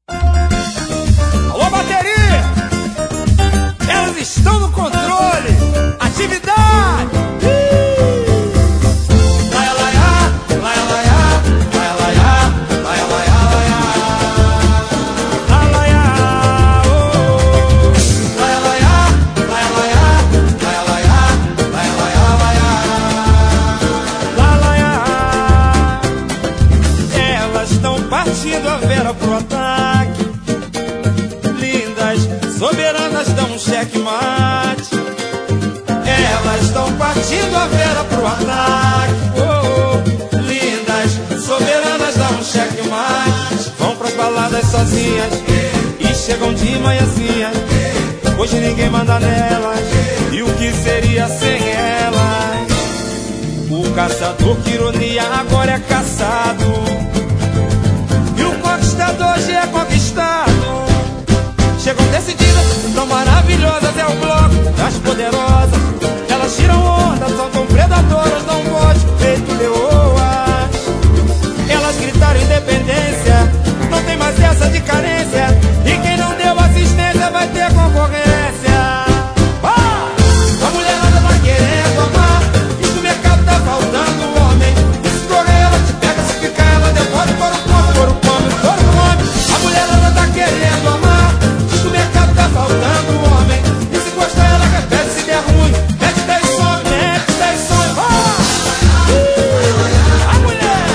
Alô, bateria! Elas estão no controle! Atividade! Partindo a Vera pro ataque, lindas, soberanas dão um checkmate. Elas estão partindo a Vera pro ataque, lindas, soberanas dão um checkmate. Vão pras baladas sozinhas e chegam de manhãzinha. Hoje ninguém manda nelas, e o que seria sem elas? O caçador, que ironia, agora é caçado. Hoje é conquistado. Chegam decididas, tão maravilhosas. É o bloco das poderosas. Elas tiram onda, são tão predadoras. Dão bote feito leoas. Elas gritaram independência. Não tem mais essa de carência. E quem não deu assistência vai ter concorrência. A mulherada tá querendo amar, e no mercado tá faltando homem. E se correr ela te pega, se ficar ela devora. Couro come, a mulherada tá querendo amar, diz que o mercado tá faltando homem. E se gostar ela repete, se der ruim, mete 10 some, mete 10 some. A mulher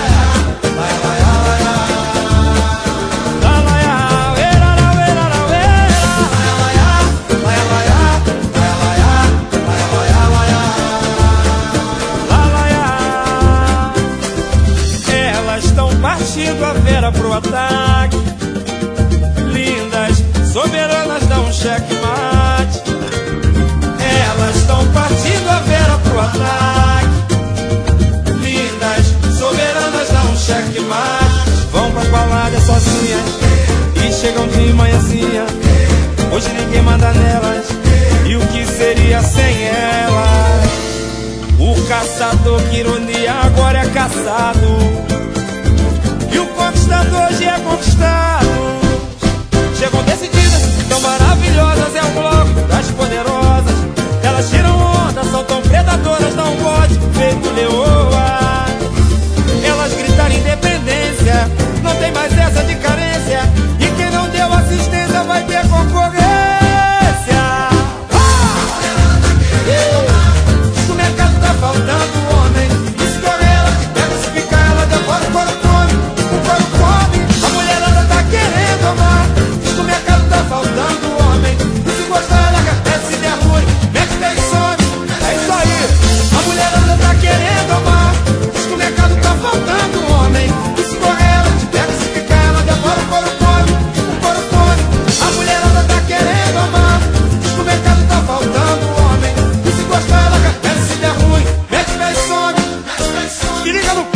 elas estão partindo a Vera pro ataque, lindas, soberanas dão um checkmate. Elas estão partindo a Vera pro ataque, lindas, soberanas dão um checkmate. Vão pras baladas sozinhas e chegam de manhãzinha. Hoje ninguém manda nelas, e o que seria sem elas? O caçador, que ironia, agora é caçado. E o conquistador hoje é conquistado. Chegam decididas, tão maravilhosas. É o bloco das poderosas. Elas tiram onda, são tão predadoras. Dão um bote feito leoa. Elas gritaram independência. Não tem mais essa de carência. E quem não deu assistência vai ter concorrência. O mercado tá faltando homem. E se correr ela te pega, se ficar ela devora. O couro come, a mulherada tá querendo amar, diz que o mercado tá faltando homem. E se gostar ela repete, se der ruim, mete 10 some. É isso aí, a mulherada tá querendo amar, diz que o mercado tá faltando homem. E se correr ela te pega, se ficar ela devora. O couro come, a mulherada tá querendo amar, diz que o mercado tá faltando homem. E se gostar ela repete, se der ruim, mete 10 some. E liga no